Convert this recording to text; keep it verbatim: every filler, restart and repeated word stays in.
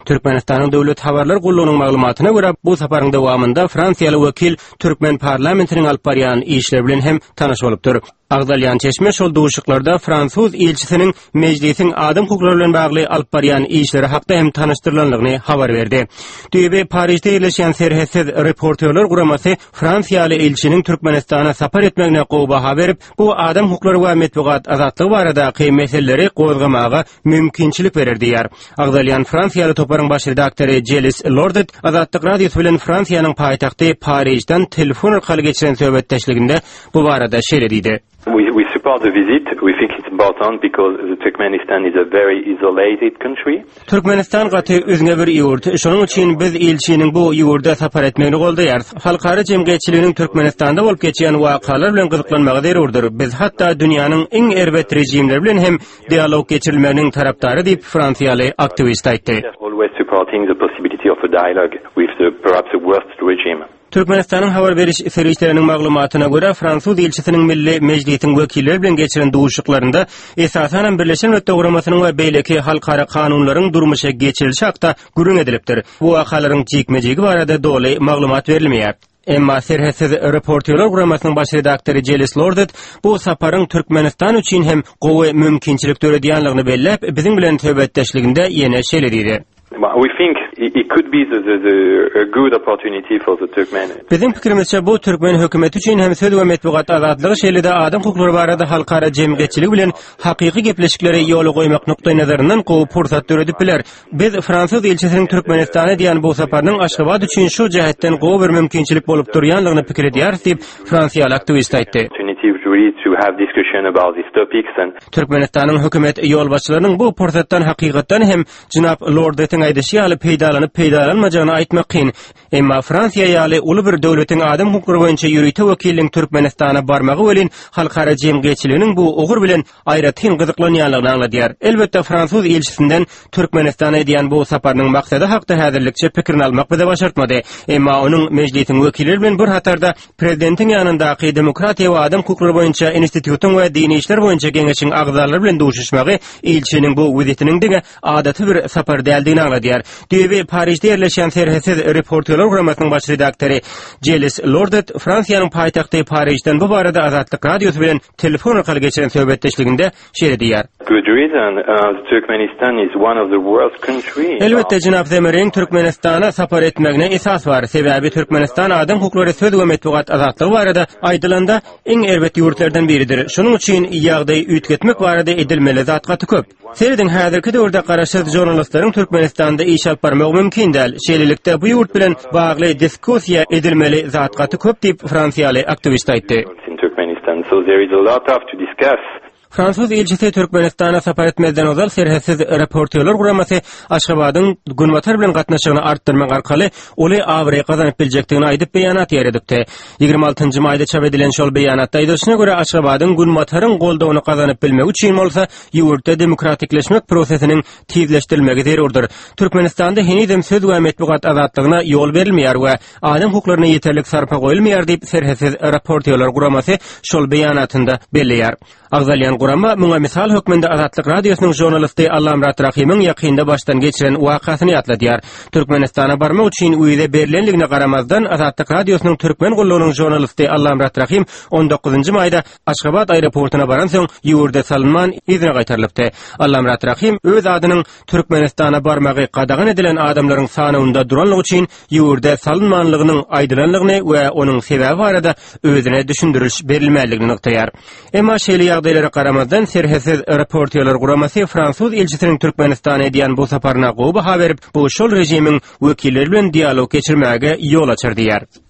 Türkmenistanyň döwlet habarlar gullugynyň maglumatyna görä bu saparyň dowamında Fransiýaly wekil Türkmen parlamentiniň alyp barýan işleri bilen hem tanaş bolupdyr. Agdalyan Çeşme şol duşuklarda Fransuz ilçisinin meclisin adam hukuklary bilen bagly alyp barýan işleri hakda hem tanıştyrılanlygyny habar berdi. Düýbe Parisde ýerleşen serhessiz reporterler guramasy Fransiýaly ilçiniň Türkmenistana sapar etmegine gowy baha berip, bu adam hukuklary we medeniýet azatlygy barada meseleleri gozgamaga mümkinçilik berer diýär. Agdalyan Fransiýaly toparyň baş redaktory Gilles Lordet Azatlyk radiosu bilen Fransiýanyň paýtagty Parisden telefon arkaly geçiren söhbetdeşliginde bu barada şeýle diýdi. We, we support the visit. We think it's important because the Turkmenistan is a very isolated country. Türkmenistan gaty özüne bir ýurt. Şonuň üçin biz ilçiniň bu ýurda sapar etmegini goldaýar. Halkara jemgyýetçiliginiň Türkmenistanda bolup geçýän wakalar bilen gyzyklanmagy zerurdur. Biz hatda dünýäniň iň erbet rejimleri bilen hem dialog geçirilmeginiň tarapdary diýip Fransiýaly aktivist aýtdy. Always supporting the possibility of a dialogue with the perhaps the worst regime. Türkmenistanyň habar beriş servisleriniň maglumatyna görä Fransuz ilçisiniň milli mejlisiň wekilleri bilen geçiren duşuklarynda esasen Birleşen Milletler Guramasynyň we beýleki halkara kanunlaryň durmuşa geçirilişi hakda gürün edilipdir. Bu wakalaryň jikmejigi barada doly maglumat berilmeýär. Emma serhessiz reporterler guramasynyň baş redaktory Gilles Lordet bu saparyň Türkmenistan üçin hem gowy mümkinçilik töredýänligini bellep, biziň bilen söhbetdeşliginde ýene şeýle diýdi. We think it could be the, the, the, a good opportunity for the Turkmen. Bizim pikirimizçe bu Türkmen hökümeti üçin hem söz we medeniýet azatlygy şeýlede adam hukuklary barada halkara jemgyýetçilik bilen hakyky gepleşikleri ýoly goýmak nukdaý nazaryndan gowy pursat töredip biler. Biz Fransuz ilçisiniň Türkmenistana diýen bu saparynyň Aşgabat üçin şu jähetden gowy bir mümkinçilik bolup durýanlygyny pikir edýär diýip Fransiýaly aktivist aýtdy. To have discussion about these topics and Türkmenistanyň hökümet ýolbaşçylarynyň bu pursatdan hakykatdan hem Jynap Lordetiň aýdyşy alyp peýdalanyp peýdalanmajagyny aýtmak kyn. Emma Fransiýa ýaly uly bir döwletiň adam hukuky boýunça ýürüýte wekiliniň Türkmenistana barmagy welin halkara jemgyýetçiliginiň bu ogur bilen aýratyn gyzyklanýanlygyny anladýar. Elbetde Fransuz ilçisinden Türkmenistana edýän bu saparynyň maksady hakda häzirlikçe pikirini almak bize başartmady. Emma onuň mejlisiň wekilleri bilen bir hatarda prezidentiň ýanyndaky demokratiýa we adam hukuklary boýunça institutun we dini işler boýunça geňeşiň agzalary bilen duşuşmagy ilçiniň bu wezitiniň dige adaty bir sapar däldigini anladýar. Düýbe Parisde ýerleşen serhessiz reporterler guramasynyň baş redaktory Gilles Lordet Fransiýanyň paýtagty Parisden bu barada Azatlyk radiosu bilen telefon arkaly geçiren söhbetdeşliginde şeýle diýär. Good reason. Uh, Turkmenistan is one of the worst countries. Elbetde Jynap Zemeriň Türkmenistana sapar etmegine esas bar. Sebäbi Türkmenistan adam hukuklary söz we medeniýet azatlygy barada aýdylanda iň erbet ýurtlardan biridir. Şonuň üçin ýagdaý üýtgetmek barada edilmeli zatgaty köp. Seriden häzirki döwürde garaşsyz jurnalistlaryň Türkmenistanda iş alyp barmagy mümkin däl. Şeýlelikde bu ýurt bilen bagly diskussiýa edilmeli zatgaty köp diýip Fransiýaly aktivist aýtdy. So there is a lot of to discuss. Fransuz ilçisi Türkmenistana sapar etmezden ozal serhessiz reporterler guramasy Aşgabatyň günwatar bilen gatnaşygyny artdyrmak arkaly oly awry gazanyp biljekdigini aýdyp beýanat ýerdipdi. ýygrimi altynjy maýda çap edilen şol beýanatda aýdylyşyna görä Aşgabatyň günwataryň goldawyny gazanyp bilmek üçin bolsa ýurtda demokratikleşmek prosesiniň tizleşdirilmegi zerurdur. Türkmenistanda henizem söz we medeniýet azatlygyna ýol berilmeýär we adam hukuklaryna ýeterlik sarpa goýulmaýar diýip serhessiz reporterler guramasy şol beýanatynda belleýär. Agdalyan gurama muňa misal hökmünde Azatlyk radiosynyň jurnalisti Allamrat Rahimyň ýakynda başdan geçiren wakasyny ýatladýar. Türkmenistana barmak üçin üýde berilenligine garamazdan Azatlyk radiosynyň türkmen gullugynyň jurnalisti Allamrat Rahim on dokuzunjy maýda Aşgabat aeroportuna baran soň ýurda salynman izine gaýtarylypdy. Allamrat Rahim öz adynyň Türkmenistana barmagy qadagan edilen adamlaryň sanynda duranlygy üçin ýurda salynmanlygynyň aýdylanlygyny we onuň sebäbi barada özüne düşündiriş berilmäligini noktaýar. Emma şeýle ýagdaýlara garamazdan serhessiz reporterler guramasy Fransuz ilçisiniň Türkmenistana edýän bu saparyna gowy baha berip, bu şol rejimiň wekilleri bilen dialog geçirmäge ýol açar diýär.